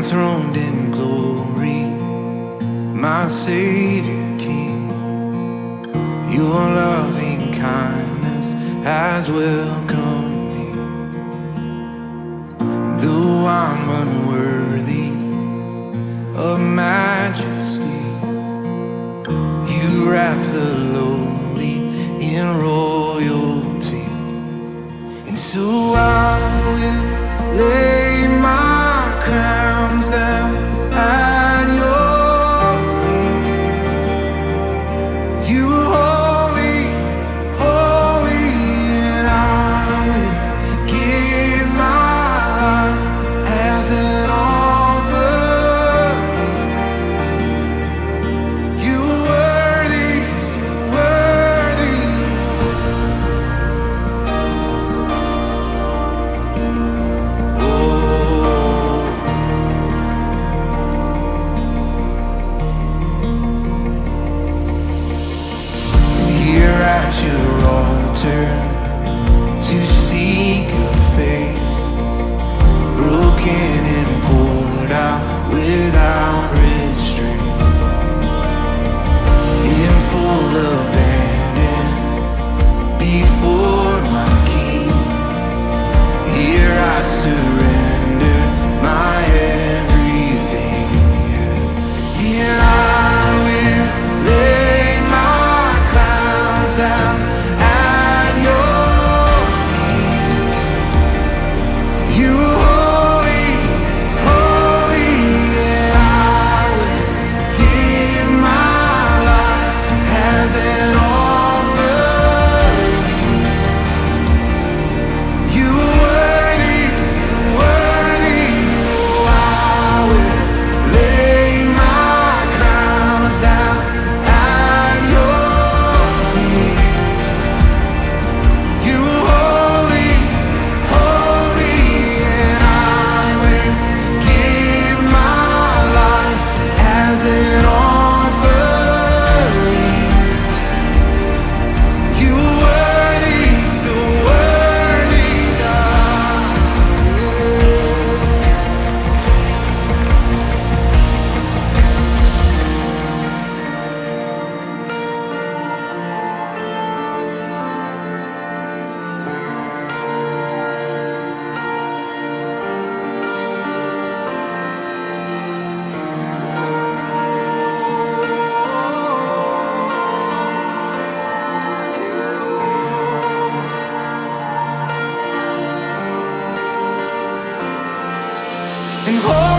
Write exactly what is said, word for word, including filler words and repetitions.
enthroned in glory, my Savior King. Your loving kindness has welcomed me. Though I'm unworthy of majesty, you wrap the lowly in royalty. And so I will lay my crowns down at your feet. You holy, holy, and I will give my life as an offering. You worthy, so worthy, oh. Here at your altar to seek your face, broken and poured out without restraint, in full abandon before my King. Here I surrender my everything, yeah. And I will lay my crowns down at your feet. You holy, holy, and I will give my life as an offering. You worthy, so worthy, oh, I will lay my crowns down at your feet. You holy, holy, and I will give my life as an offering. You worthy, so worthy, God. And hold